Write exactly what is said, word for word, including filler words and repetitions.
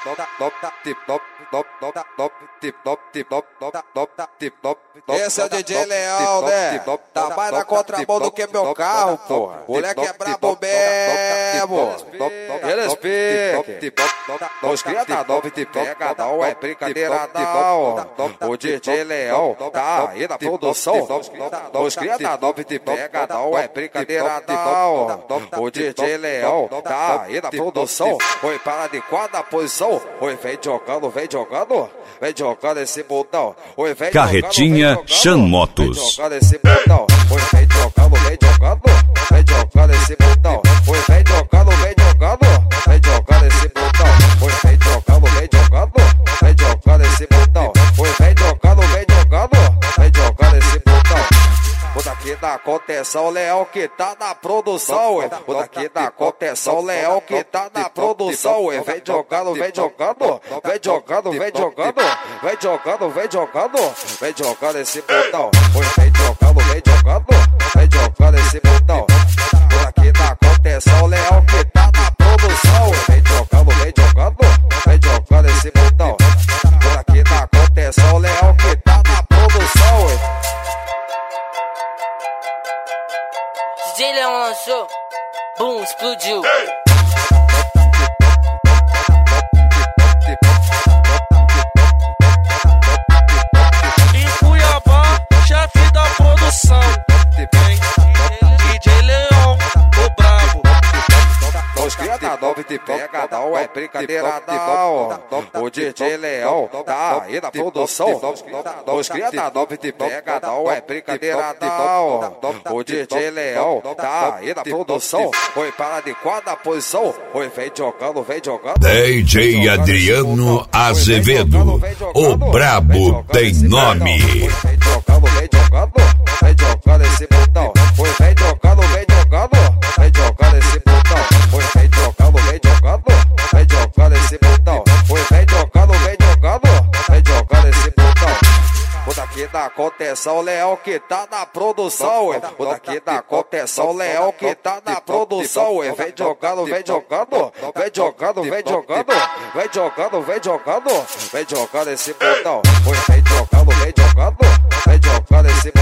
Esse é o D J Leão, né? Tá mais na contramão do que meu carro, porra. Moleque é brabo mesmo. Eles piquem. Os cria da nova te pega, não é brincadeira não. O D J Leão tá aí na produção. Os cria da nova te pega, não é brincadeira não. O D J Leão tá aí na produção. Oi, para de quarta posição. Oi, vem jogando, vem jogando. Vem jogando esse botão. Oi, vem Carretinha Chan Motos. Vem jogando esse botão. Oi, vem jogando, vem jogando. Vem jogando esse botão. Oi, vem jogando, vem jogando. Vem jogando esse botão. Oi, vem jogando, vem jogando. Vem jogando esse botão. Oi, vem jogando, vem jogando. Vem jogando esse botão. O daqui da contenção, Leão que tá na produção, ué. O daqui da contenção, Leão que tá na produção, ué. Vem jogando, vem jogando. Vem jogando, vem jogando. Vem jogando, vem jogando. Vem jogando esse botão. Oi, vem jogando, vem jogando. Vem jogando esse botão. O daqui da contenção, Leão que tá na produção, ué. Vem jogando, vem jogando. Vem jogando esse botão. O daqui da contenção, Leão que tá na produção, ué. D J Leão lançou, boom, explodiu. Em Cuiabá, chefe da produção. D J Leão, o brabo. Os cria da nova te pega, não é brincadeira não. O D J Leão tá aí na produção. Os cria da nova te pega, não é brincadeira não. O D J Leão tá aí na produção. Oi, para de quarta posição. Oi, vem jogando, vem jogando. D J Adriano Azevedo, o brabo tem nome. Vem jogando, vem jogando. Vem jogando esse botão. Oi, vem jogando, vem jogando. Vem jogando esse botão. Oi, vem jogando, vem jogando. Vem jogando esse botão. Oi, vem jogando, vem jogando. Vem jogando esse botão. O daqui da contenção, Leão que tá na produção, ué. O daqui da contenção, Leão que tá na produção, ué. Vem jogando, vem jogando. Vem jogando, vem jogando. Vem jogando, vem jogando. Vem jogando esse botão. Oi, vem jogando, vem jogando. Vem jogando esse botão.